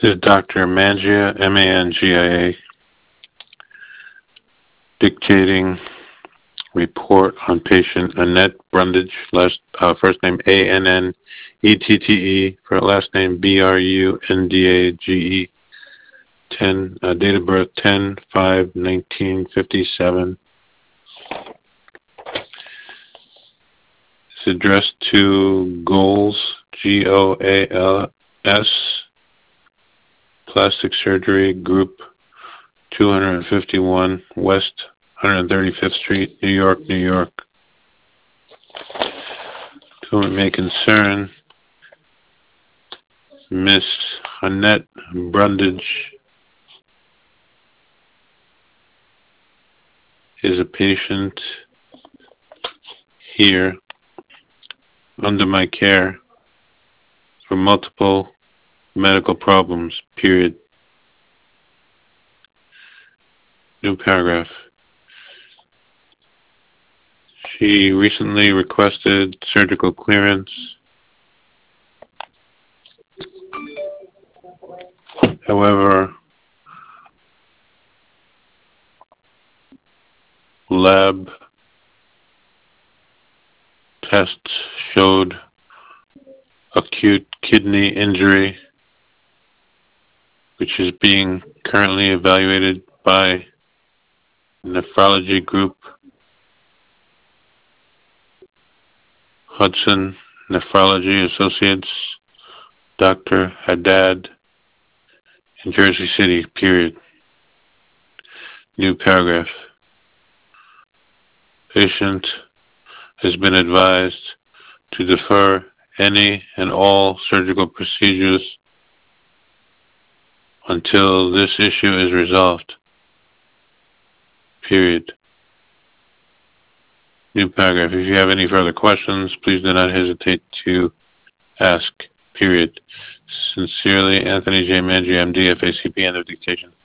This is Dr. Mangia, M-A-N-G-I-A, dictating report on patient Annette Brundage, first name A-N-N-E-T-T-E, for last name B-R-U-N-D-A-G-E, date of birth 10/5/1957. It's addressed to Goals, G-O-A-L-S, Plastic Surgery Group, 251 West 135th Street, New York, New York. Whom it may concern, Miss Annette Brundage is a patient here under my care for multiple medical problems, period. New paragraph. She recently requested surgical clearance. However, lab tests showed acute kidney injury, which is being currently evaluated by nephrology group, Hudson Nephrology Associates, Dr. Haddad, in Jersey City, period. New paragraph. Patient has been advised to defer any and all surgical procedures until this issue is resolved, period. New paragraph. If you have any further questions, please do not hesitate to ask, period. Sincerely, Anthony J. Mangia, MD, FACP, end of dictation.